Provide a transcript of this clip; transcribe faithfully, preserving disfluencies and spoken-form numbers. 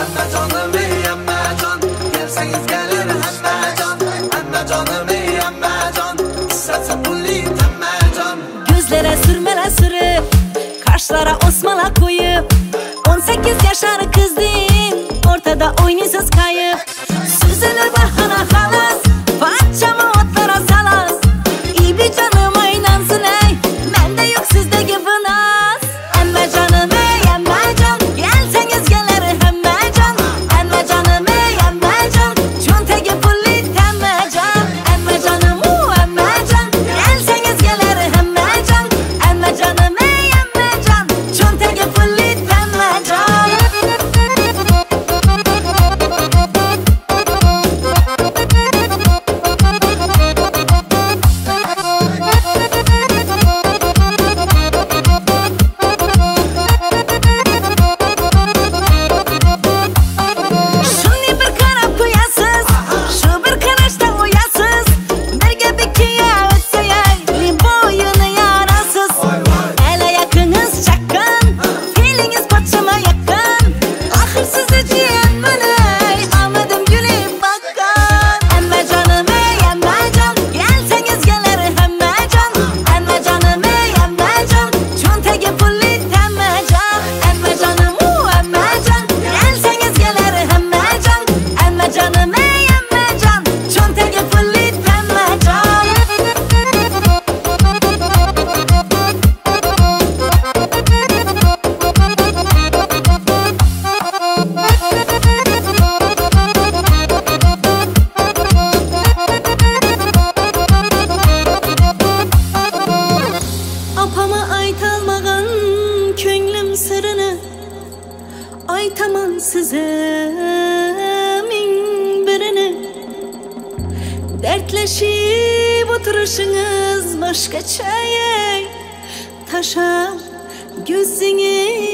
Emme canım ey emme can, gelseniz gelir emme can. Emme canım ey emme can, istetse pulli temme can. Gözlere sürmele sürüp, kaşlara osmala koyup, on sekiz yaşar kızdın, ortada oynasız kayıp. Süzülür bahana halas, parçamı otlara salas. İyi bir canım oynansın ey, mende yok sizdeki fınas. Emme canım ey emme can, gelseniz gelir emme can. Emme canım ey emme can, çunteki pulli temme can. Emme canım u emme can, gelseniz gelir emme can. Emme canım ey emme can, çunteki pulli temme can. Şunu bir karap koyasız, şu bir karışta uyasız. Birge bir kiye ötseyey, boyunu yarasız. Ele yakınız çakın, filiniz paçama yakın. Ahır sizi diyen beni, anladım gülüp bakın. Emme canım ey emme can, gelseniz gelir emme can. Emme canım ey emme can, çunteki pulli temme can. Emme canım u emme can, gelseniz gelir emme can. Emme canım ey emme can, çunteki pulli temme can. Apama aytalmağın könglim sırrını, aytaman size min birini. Dertleşip oturuşunuz başkaça ey, taşa gözünü